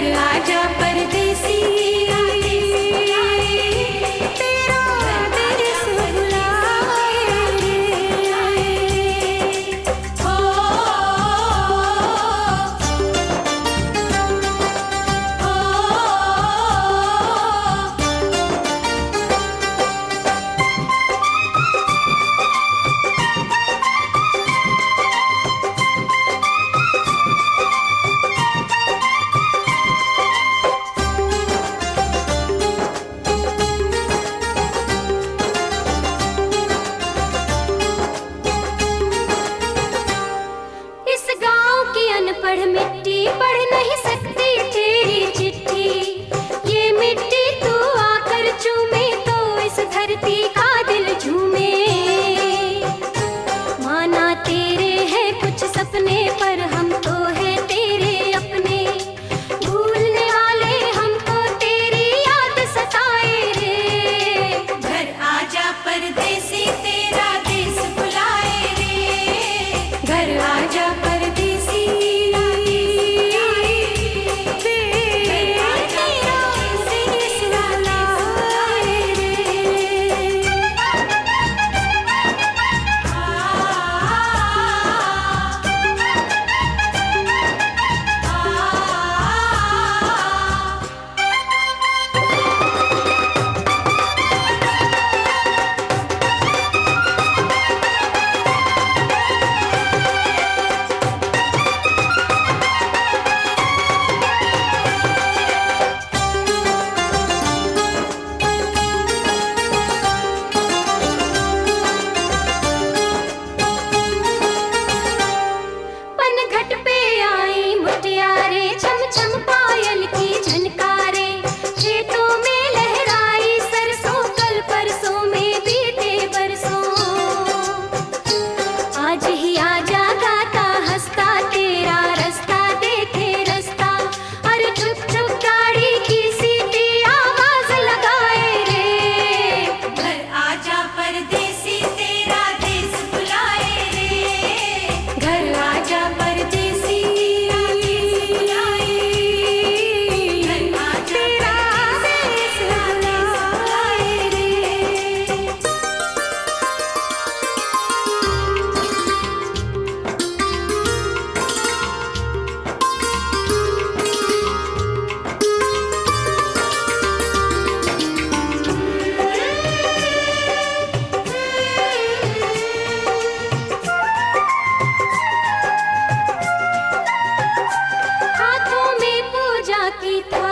घर आजा परदेसी, तेरा देश बुलाए रे। हो इस गांव की अनपढ़ मिट्टी पढ़ नहीं सकती तेरी चिट्ठी। ये मिट्टी तू आकर चूमे तो इस धरती का दिल झूमे। माना तेरे हैं कुछ सपने पर हम तो है तेरे अपने। भूलने वाले हमको तेरी याद सताए रे। घर आजा परदेसी, तेरा देश बुलाए रे। घर आजा परदेसी, तेरा देश बुलाए रे। पनघट पे आई मुटियारे, छम छम पायल की झनकारे। खेतों में लहराई सरसों, कल परसों में बीते बरसों। आज ही आजा गाता हंसता, तेरा रास्ता देखे रास्ता। अरे छुप छुप गाड़ी की सीटी आवाज लगाए रे। घर आजा परदेसी, तेरा देश बुलाए रे। घर आजा परदेसी, तेरा देश बुलाए रे। हाथों में पूजा की